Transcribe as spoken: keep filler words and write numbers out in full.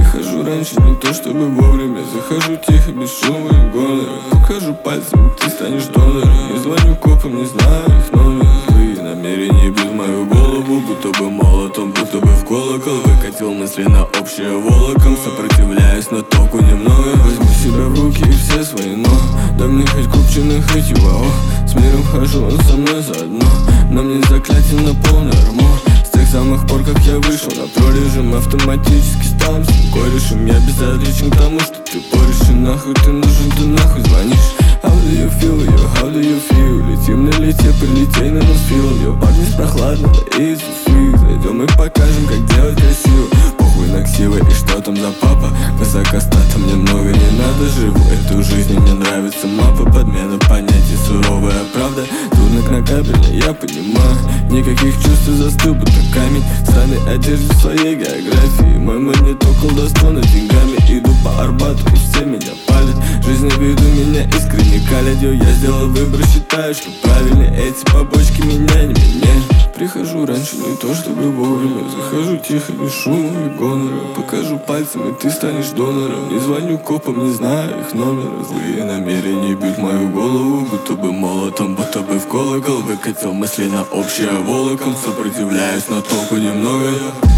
Прихожу раньше, не то чтобы вовремя. Захожу тихо, без шума и гонора. Покажу пальцем, ты станешь донором. Не звоню копам, не знаю их номер. Твои намерения бьют мою голову, будто бы молотом, будто бы в колокол. Выкатил мысли на общее волоком. Сопротивляюсь, но толку немного. Возьму себя в руки и все свои но. Да мне хоть купчино, хоть его. С миром хожу, он со мной заодно. На мне заклятие на полный армор. С тех самых пор, как я вышел на прорежим, автоматически стал им всем корешем. Я безразличен к тому, что ты порешь. И нахуй ты нужен, ты нахуй звонишь. How do you feel, yo, how do you feel? Летим на лете, прилетей на нос фил. Yo, парни с прохладного, easy sweet. Зайдем и покажем, как делать красиво. Похуй на ксивы и что там за папа. Высокостата мне много не надо. Живу эту жизнь, и мне нравится мапа. Подмена понятий, суровая правда. Трудно на кабеле, я понимаю. Никаких чувств, застыл, будто камень. В странной одежде, в своей географии. Мой магниток колдовственно деньгами. Иду по Арбату и все меня палят. Жизнь на виду меня искренне калят. Я сделал выбор, считаю, что правильный. Эти побочки меня не меняют. Прихожу раньше, не то чтобы вовремя. Захожу тихо, без шума и гонора. Покажу пальцем, и ты станешь донором. Не звоню копам, не знаю их номера. Злые намерения бьют мою голову, будто бы молотом, будто бы в колокол. Выкатил мысли на общее волоком. Сопротивляюсь, но толку немного.